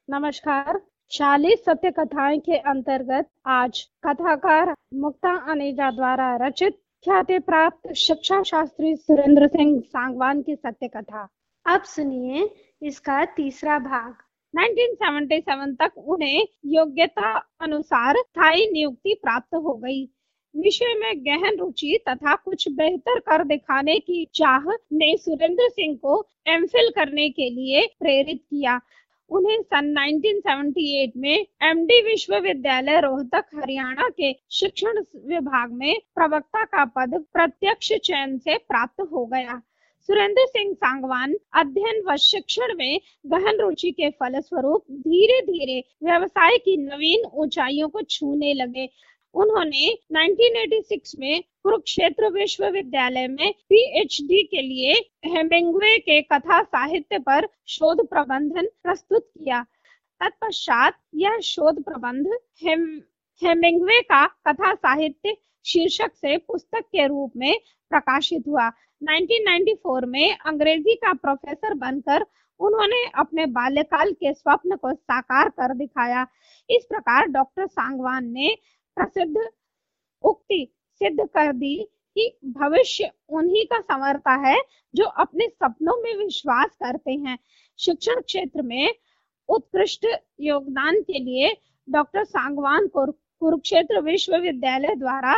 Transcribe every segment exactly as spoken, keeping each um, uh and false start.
नमस्कार। चालीस सत्य कथाएं के अंतर्गत आज कथाकार मुक्ता अनेजा द्वारा रचित ख्याति प्राप्त शिक्षा शास्त्री सुरेंद्र सिंह सांगवान की सत्य कथा। अब सुनिए इसका तीसरा भाग। उन्नीस सौ सतहत्तर तक उन्हें योग्यता अनुसार स्थायी नियुक्ति प्राप्त हो गई। विषय में गहन रुचि तथा कुछ बेहतर कर दिखाने की चाह ने सुरेंद्र सिंह को एमफिल करने के लिए प्रेरित किया। उन्हें सन उन्नीस सौ अठहत्तर में एमडी विश्वविद्यालय रोहतक हरियाणा के शिक्षण विभाग में प्रवक्ता का पद प्रत्यक्ष चयन से प्राप्त हो गया। सुरेंद्र सिंह सांगवान अध्ययन व शिक्षण में गहन रुचि के फलस्वरूप धीरे धीरे व्यवसाय की नवीन ऊंचाइयों को छूने लगे। उन्होंने उन्नीस सौ छियासी में कुरुक्षेत्र विश्वविद्यालय में पीएचडी के लिए हेमिंग्वे के कथा साहित्य पर शोध प्रबंधन प्रस्तुत किया। तत्पश्चात यह शोध प्रबंध हेम, हेमिंग्वे का कथा साहित्य शीर्षक से पुस्तक के रूप में प्रकाशित हुआ। उन्नीस सौ चौरानवे में अंग्रेजी का प्रोफेसर बनकर उन्होंने अपने बाल्यकाल के स्वप्न को साकार कर दिखाया। इस प्रकार डॉक्टर सांगवान ने प्रसिद्ध उक्ति सिद्ध कर दी कि भविष्य उन्हीं का संवरता है जो अपने सपनों में विश्वास करते हैं। शिक्षण क्षेत्र में उत्कृष्ट योगदान के लिए डॉक्टर सांगवान को कुरुक्षेत्र विश्वविद्यालय द्वारा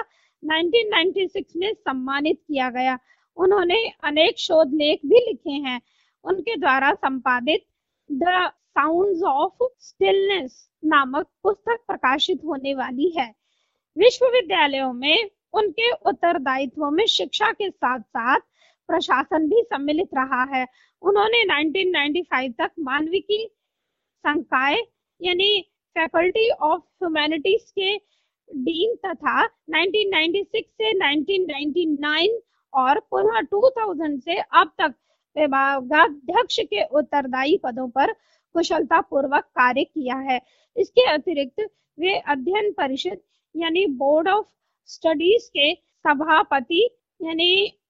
उन्नीस सौ छियानवे में सम्मानित किया गया। उन्होंने अनेक शोध लेख भी लिखे हैं। उनके द्वारा संपादित द साउंड्स ऑफ स्टिलनेस नामक पुस्तक प्रकाशित होने वाली है। विश्वविद्यालयों में उनके उत्तरदायित्वों में शिक्षा के साथ साथ प्रशासन भी सम्मिलित रहा है। उन्होंने उन्नीस सौ पचानवे तक मानविकी संकाय यानी फैकल्टी ऑफ ह्यूमैनिटीज के डीन तथा उन्नीस सौ छियानवे से उन्नीस सौ निन्यानवे और पुनः दो हज़ार से अब तक विभागाध्यक्ष के उत्तरदायी पदों पर कुशलता पूर्वक कार्य किया है। इसके अतिरिक्त वे अध्ययन परिषद यानी बोर्ड ऑफ स्टडीज के सभापति यानी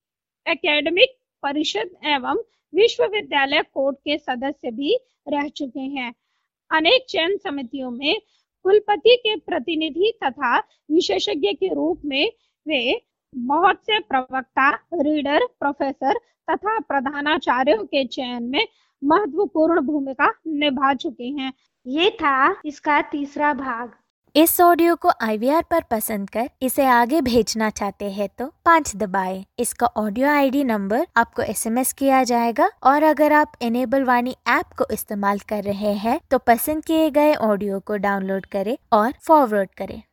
एकेडमिक परिषद एवं विश्वविद्यालय कोर्ट के सदस्य भी रह चुके हैं। अनेक चयन समितियों में कुलपति के प्रतिनिधि तथा विशेषज्ञ के रूप में वे बहुत से प्रवक्ता, रीडर, प्रोफेसर तथा प्रधानाचार्यों के चयन में महत्वपूर्ण भूमिका निभा चुके हैं। ये था इसका तीसरा भाग। इस ऑडियो को आई वी आर पर पसंद कर इसे आगे भेजना चाहते हैं तो पाँच दबाएं। इसका ऑडियो आईडी नंबर आपको एसएमएस किया जाएगा और अगर आप इनेबल वाणी ऐप को इस्तेमाल कर रहे हैं तो पसंद किए गए ऑडियो को डाउनलोड करें और फॉरवर्ड करें।